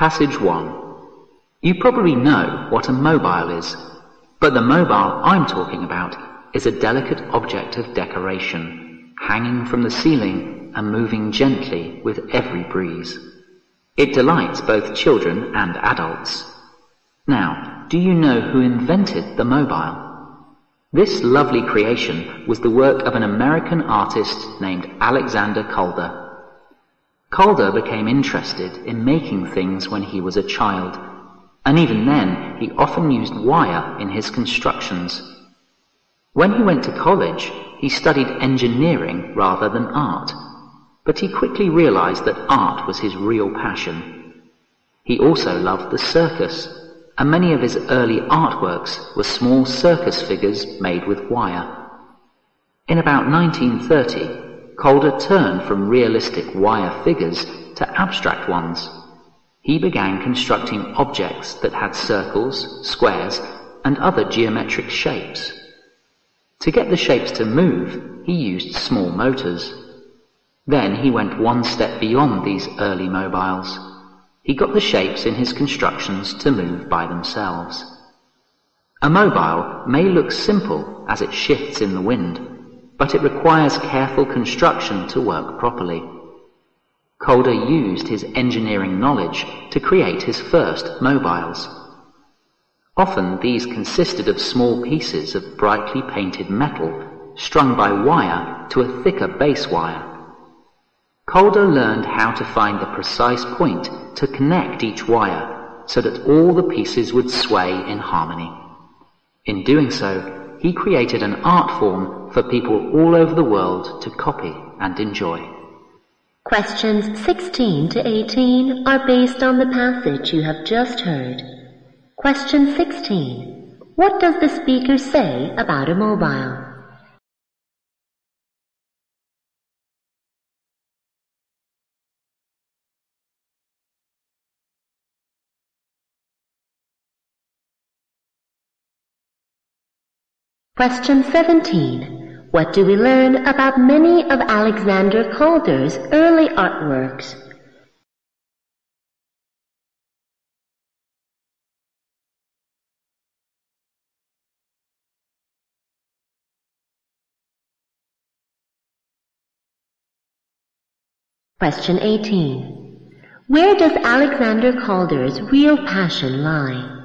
Passage 1. You probably know what a mobile is, but the mobile I'm talking about is a delicate object of decoration, hanging from the ceiling and moving gently with every breeze. It delights both children and adults. Now, do you know who invented the mobile? This lovely creation was the work of an American artist named Alexander Calder. Calder became interested in making things when he was a child, and even then he often used wire in his constructions. When he went to college, he studied engineering rather than art, but he quickly realized that art was his real passion. He also loved the circus, and many of his early artworks were small circus figures made with wire. In about 1930, Calder turned from realistic wire figures to abstract ones. He began constructing objects that had circles, squares, and other geometric shapes. To get the shapes to move, he used small motors. Then he went one step beyond these early mobiles. He got the shapes in his constructions to move by themselves. A mobile may look simple as it shifts in the wind, but it requires careful construction to work properly. Calder used his engineering knowledge to create his first mobiles. Often these consisted of small pieces of brightly painted metal strung by wire to a thicker base wire. Calder learned how to find the precise point to connect each wire so that all the pieces would sway in harmony. In doing so, he created an art form for people all over the world to copy and enjoy. Questions 16 to 18 are based on the passage you have just heard. Question 16. What does the speaker say about a mobile? Question 17. What do we learn about many of Alexander Calder's early artworks? Question 18. Where does Alexander Calder's real passion lie?